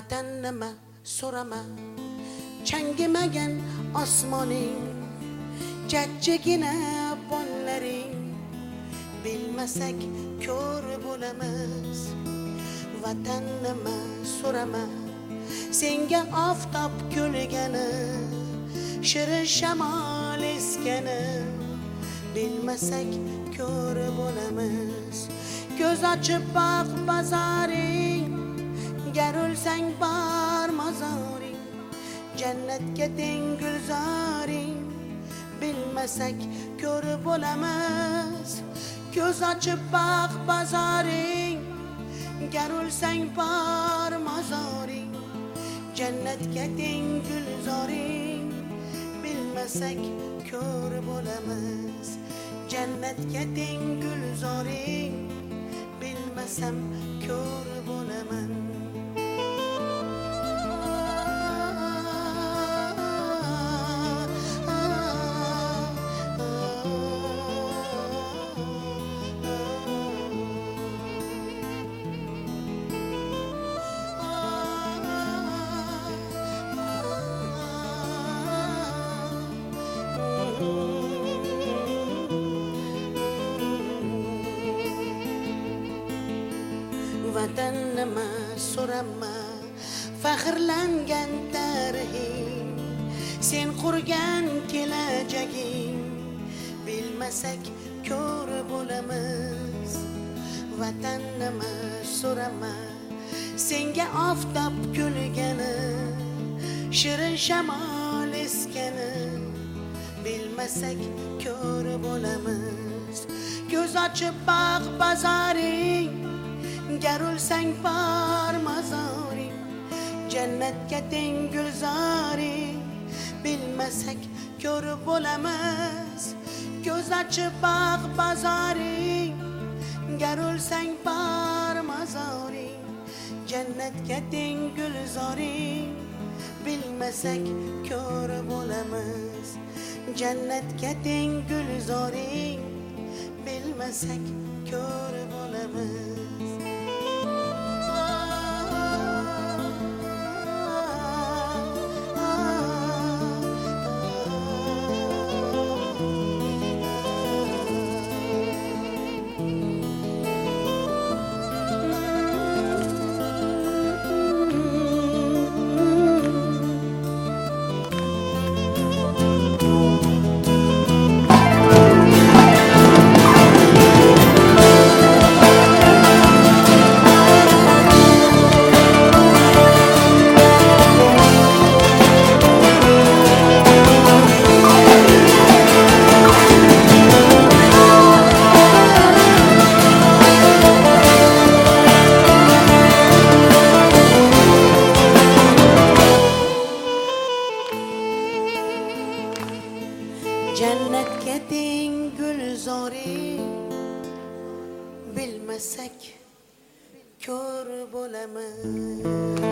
Vatan nima so'rama, changimagan osmoning, jajjigina bonlaring. Bilmasak ko'r bo'lamiz. Vatan nima so'rama, senga oftob kulgani, shirin shamol esgani. Bilmasak ko'r bo'lamiz. Ko'z ochib boq bazoring, gar o'lsang bor mozoring, jannatga teng gulzoring. Bilmasak ko'r bo'lamiz. Ko'z ochib boq bazoring, gar o'lsang bor mozoring, jannatga teng gulzoring. Bilmasak ko'r bo'lamiz. Jannatga teng gulzoring. Bilmasam ko'r bo'laman. Vatan nima so'rama, faxrlangan tarixing, sen qurgan kelajaging. Bilmasak ko'r bo'lamiz. Vatan nima so'rama, senga oftob kulgani, shirin shamol esgani. Bilmasak ko'r bo'lamiz. Ko'z ochib boq bazoring, gar o'lsang bor mozoring, jannatga teng gulzoring. Bilmasak ko'r bo'lamiz. Ko'z ochib boq bazoring, gar o'lsang bor mozoring, jannatga teng gulzoring. Bilmasak ko'r bo'lamiz. Jannatga teng gulzoring. Bilmasak ko'r bo'lamiz. Jannatga teng gulzoring. Bilmasak ko'r bo'laman.